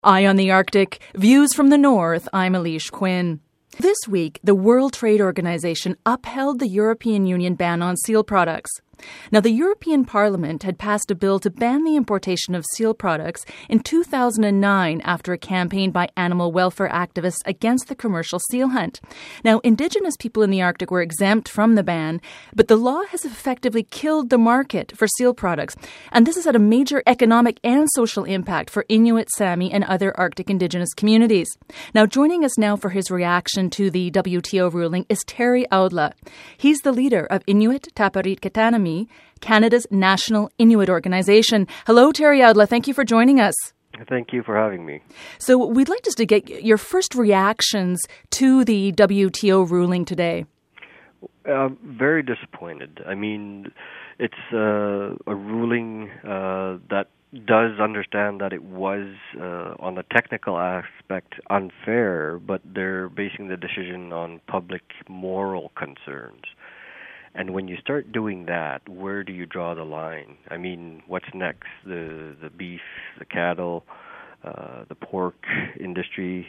Eye on the Arctic, Views from the North, I'm Alish Quinn. This week, the World Trade Organization upheld the European Union ban on seal products. Now, the European Parliament had passed a bill to ban the importation of seal products in 2009 after a campaign by animal welfare activists against the commercial seal hunt. Now, Indigenous people in the Arctic were exempt from the ban, but the law has effectively killed the market for seal products. And this has had a major economic and social impact for Inuit, Sami, and other Arctic Indigenous communities. Now, joining us now for his reaction to the WTO ruling is Terry Audla. He's the leader of Inuit Tapiriit Katanami, Canada's national Inuit organization. Hello, Terry Audla. Thank you for joining us. Thank you for having me. So we'd like just to get your first reactions to the WTO ruling today. Very disappointed. I mean, it's a ruling that does understand that it was, on the technical aspect, unfair, but they're basing the decision on public moral concerns. And when you start doing that, where do you draw the line? I mean, what's next? The beef, the cattle, the pork industry.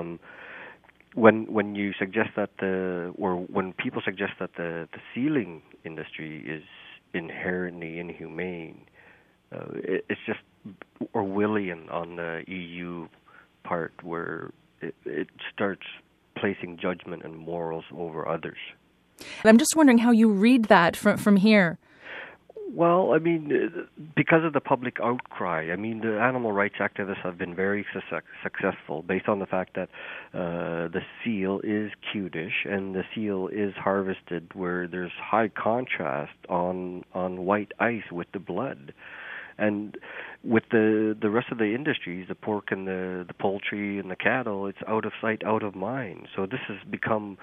When you suggest that when people suggest that the sealing industry is inherently inhumane, it's just Orwellian on the EU part, where it starts placing judgment and morals over others. I'm just wondering how you read that from here. Well, I mean, because of the public outcry, I mean, the animal rights activists have been very successful based on the fact that the seal is cutish and the seal is harvested where there's high contrast on white ice with the blood. And with the rest of the industries, the pork and the poultry and the cattle, it's out of sight, out of mind. So this has become,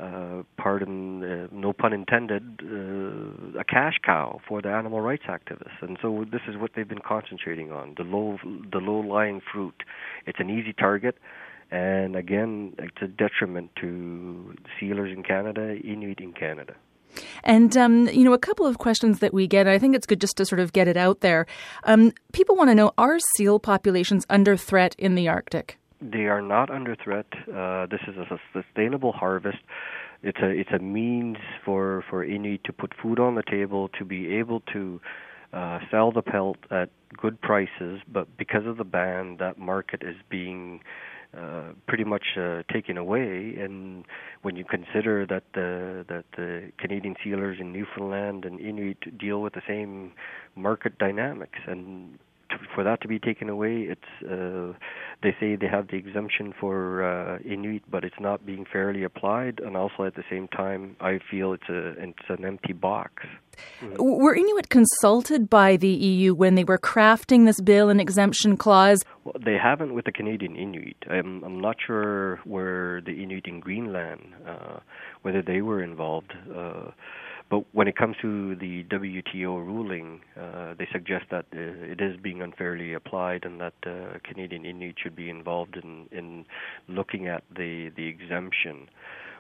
no pun intended, a cash cow for the animal rights activists. And so this is what they've been concentrating on, the low-lying fruit. It's an easy target. And again, it's a detriment to sealers in Canada, Inuit in Canada. And, a couple of questions that we get, I think it's good just to sort of get it out there. People want to know, are seal populations under threat in the Arctic? They are not under threat. This is a sustainable harvest. It's a means for Inuit to put food on the table, to be able to sell the pelt at good prices. But because of the ban, that market is being pretty much taken away. And when you consider that the Canadian sealers in Newfoundland and Inuit deal with the same market dynamics, and for that to be taken away, it's they say they have the exemption for Inuit, but it's not being fairly applied. And also at the same time, I feel it's an empty box. Mm-hmm. Were Inuit consulted by the EU when they were crafting this bill and exemption clause? Well, they haven't with the Canadian Inuit. I'm not sure where the Inuit in Greenland, whether they were involved. But when it comes to the WTO ruling, they suggest that it is being unfairly applied and that Canadian Inuit should be involved in looking at the exemption.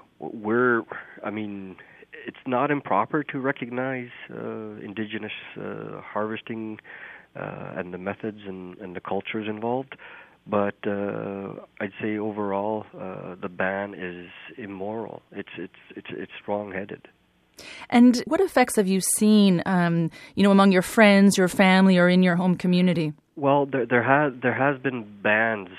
It's not improper to recognize Indigenous harvesting and the methods and the cultures involved, but I'd say overall the ban is immoral. It's wrong-headed. And what effects have you seen, among your friends, your family, or in your home community? Well, there has been bans.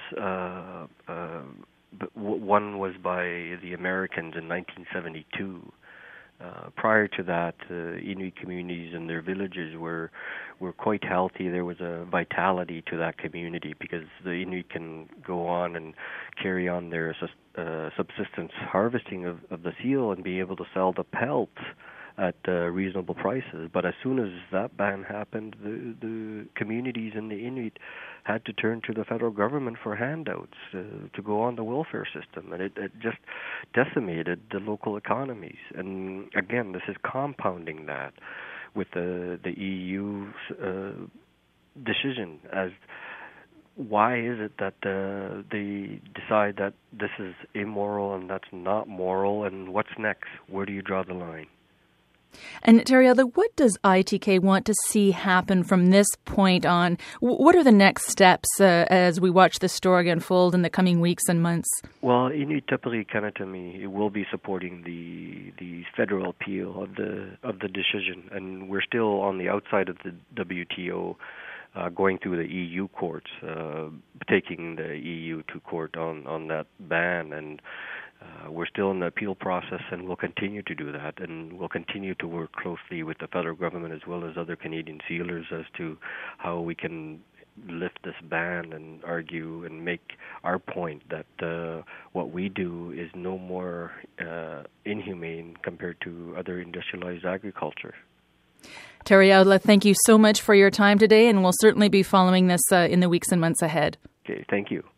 One was by the Americans in 1972. Prior to that, Inuit communities and their villages were quite healthy. There was a vitality to that community because the Inuit can go on and carry on their subsistence harvesting of the seal and be able to sell the pelt at reasonable prices. But as soon as that ban happened, the communities and the Inuit had to turn to the federal government for handouts to go on the welfare system, and it just decimated the local economies. And again, this is compounding that with the EU's decision as why is it that they decide that this is immoral and that's not moral, and what's next? Where do you draw the line? And Teriela, what does ITK want to see happen from this point on? What are the next steps as we watch this story unfold in the coming weeks and months? Well, Inuit Tapiri Kanatami will be supporting the federal appeal of the decision, and we're still on the outside of the WTO, going through the EU courts, taking the EU to court on that ban, and we're still in the appeal process, and we'll continue to do that, and we'll continue to work closely with the federal government as well as other Canadian sealers as to how we can lift this ban and argue and make our point that what we do is no more inhumane compared to other industrialized agriculture. Teriela, thank you so much for your time today, and we'll certainly be following this in the weeks and months ahead. Okay, thank you.